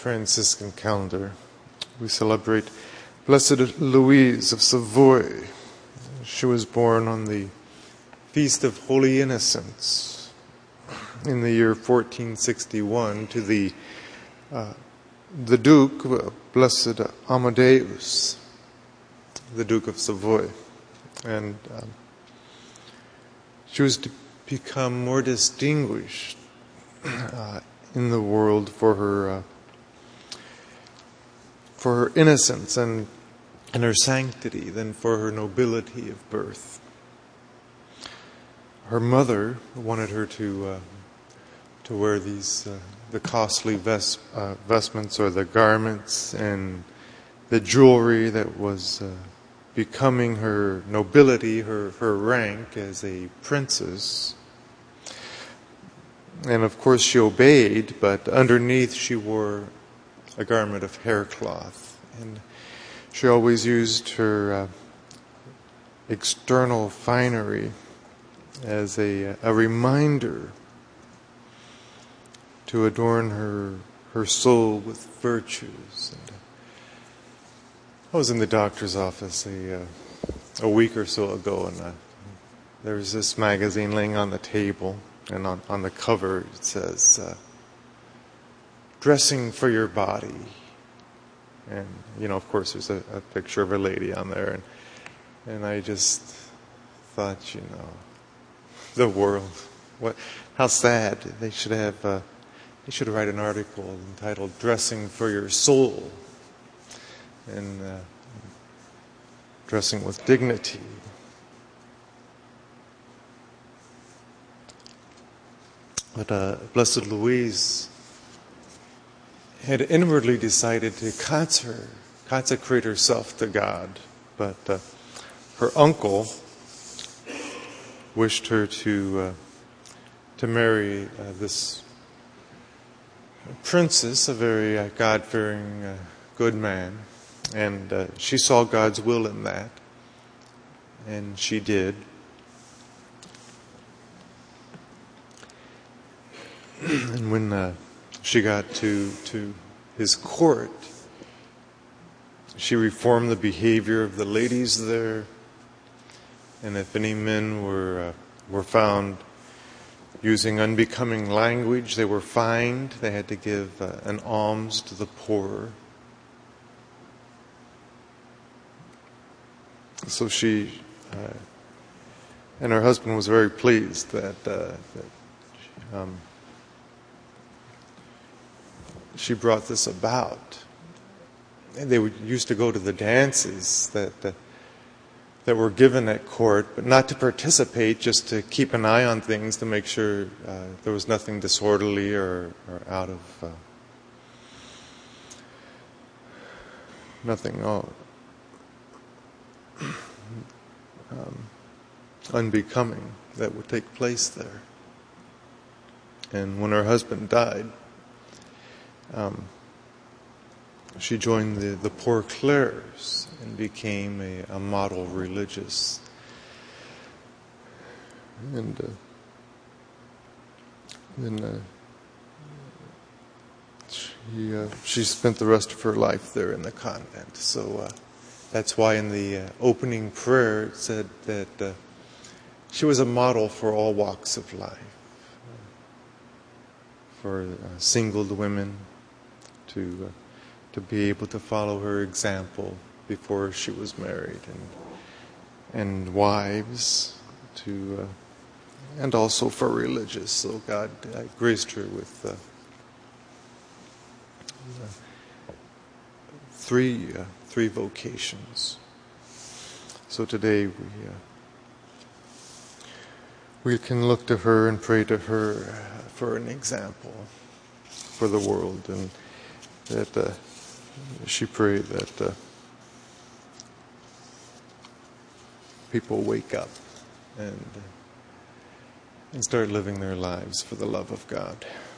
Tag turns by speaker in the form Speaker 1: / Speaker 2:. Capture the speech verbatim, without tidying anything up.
Speaker 1: Franciscan calendar, we celebrate Blessed Louise of Savoy. She was born on the Feast of Holy Innocents in the year fourteen sixty-one to the uh, the Duke, uh, Blessed Amadeus, the Duke of Savoy. And um, she was to become more distinguished uh, in the world for her uh, for her innocence and and her sanctity than for her nobility of birth. Her mother wanted her to uh, to wear these uh, the costly vest, uh, vestments or the garments and the jewelry that was uh, becoming her nobility, her her rank as a princess. And of course she obeyed, but underneath she wore a garment of haircloth. And she always used her uh, external finery as a, a reminder to adorn her her soul with virtues. And I was in the doctor's office a, uh, a week or so ago, and uh, there was this magazine laying on the table, and on, on the cover it says, uh, "Dressing for your body." And, you know, of course, there's a, a picture of a lady on there. And, and I just thought, you know, the world, what, how sad. They should have, uh, they should write an article entitled "Dressing for Your Soul." And uh, dressing with dignity. But uh, Blessed Louise had inwardly decided to consecrate herself to God, but uh, her uncle wished her to uh, to marry uh, this princess, a very uh, God-fearing, uh, good man, and uh, she saw God's will in that, and she did. And when uh, she got to, to his court, she reformed the behavior of the ladies there. And if any men were uh, were found using unbecoming language, they were fined. They had to give uh, an alms to the poor. So she uh, and her husband was very pleased that, uh, that um, she brought this about. And they would, used to go to the dances that uh, that were given at court, but not to participate, just to keep an eye on things to make sure uh, there was nothing disorderly or, or out of uh, nothing oh, um, unbecoming that would take place there. And when her husband died, Um, she joined the, the Poor Clares and became a, a model religious. And uh, then uh, she, uh, she spent the rest of her life there in the convent. So uh, that's why in the uh, opening prayer it said that uh, she was a model for all walks of life, for uh, singled women, to uh, to be able to follow her example before she was married, and and wives to uh, and also for religious. So God uh, graced her with uh, uh, three uh, three vocations. So today we uh, we can look to her and pray to her for an example for the world, and that uh, she prayed that uh, people wake up and, uh, and start living their lives for the love of God.